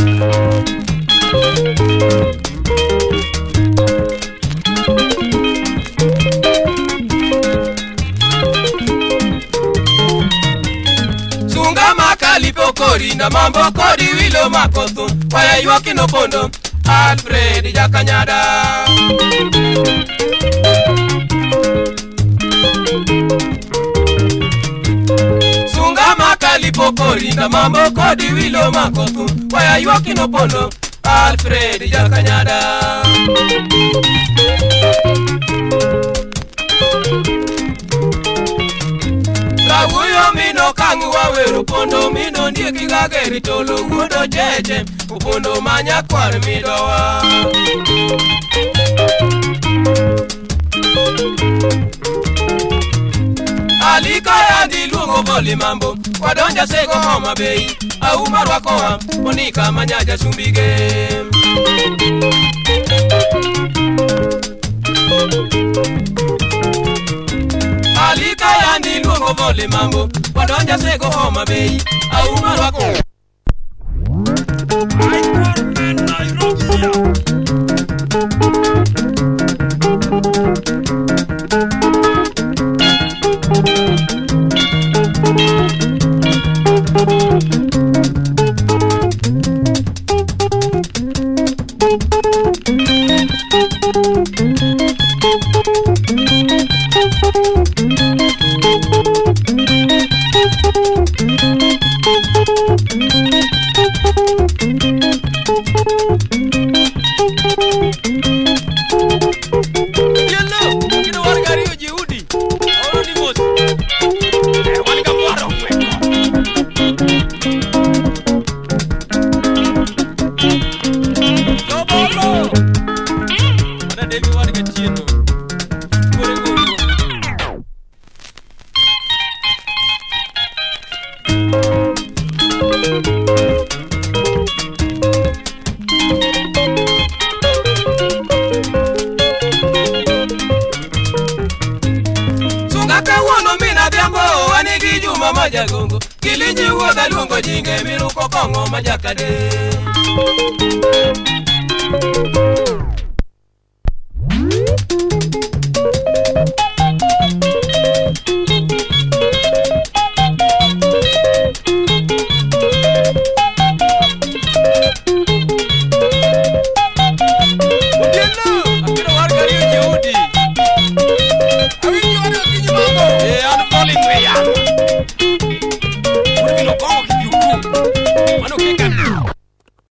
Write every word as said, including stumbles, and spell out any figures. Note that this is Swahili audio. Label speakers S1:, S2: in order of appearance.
S1: Sunga makali pokori na mambo kodi wilo makoto waya yuaki no pondo Alfred Jakanyada. Sunga makali pokori na mambo kodi wilo makoto waya yuaki no pondo Alfred Jakanyada. Uyo mino kangu waweru pondo mino ndiye kigageri tolo uodo jeje upondo manya kwar midowa. Alika ya di luongo voli mambo wadonja sego homa bei au marwa koa monika manyaja sumbige. Alika ya ndi luongo voli mambo wadonja sego homa bei au marwa koa. Majagongo kilinji woda luongo jinge miruko kongo majakade.
S2: Mano que